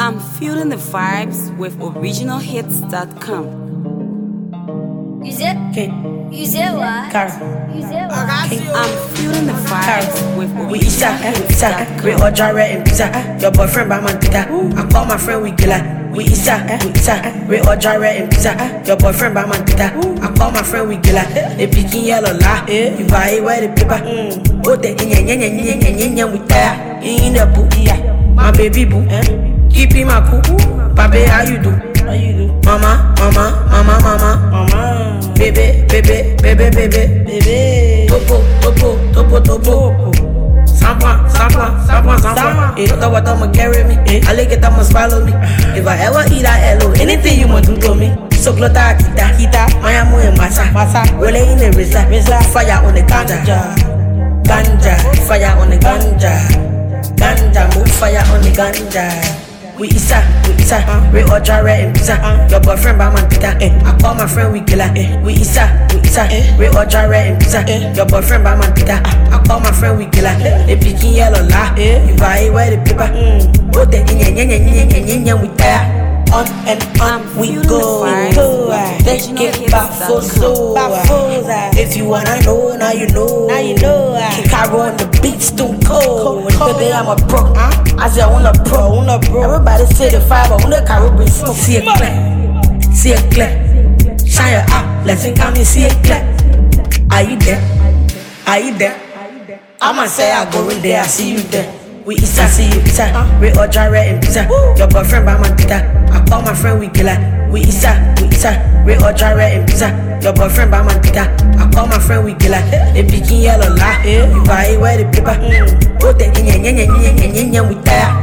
I'm feeling the vibes with originalhits.com. Use it? Okay. Use it what? Car. Use it what? I'm feeling the vibes with We Isa, originalhits.com. we order and pizza. Your boyfriend by my tita. I call my friend we killer. We Isa, we order and pizza. Your boyfriend by my tita. I call my friend we killer. They picking yellow la. You buy it where the paper. Oh, they in we tire. In the book, my baby boo. Keep him my cool. Baby, how you do? Mama. Baby. Topo. Sampa. You know what I'ma carry me. I like it, I'ma swallow me. If I ever eat a hello, anything you want to do to me. So glota kita, Mayamu and masa. Rolling in the razor, fire on the ganja. Fire on the ganja. Move fire on the ganja. We Isa, we order and pizza. Your boyfriend by my tita. I call my friend we killer. We Isa, we order and pizza. Your boyfriend by my tita. I call my friend we killer. They picking yellow la. You buy it where the paper. Oh, they we tire. On and on we go. Let's get back for so. If you wanna know, now you know. Caro on the beats too cold. Baby, I'm a pro. I said I want a pro. Everybody say the five, I want a Caro bring smoke. See it clear. Shine your eye, let's come and see it clear. Are you there? I'ma say I go in there, I see you there. We Isa, we order and pizza. Your boyfriend by my tita. I call my friend we killer. We Isa, we order and pizza. Your boyfriend by my tita. I call my friend we killer. They picking yellow la. You buy it where the paper. Oh, they we tire.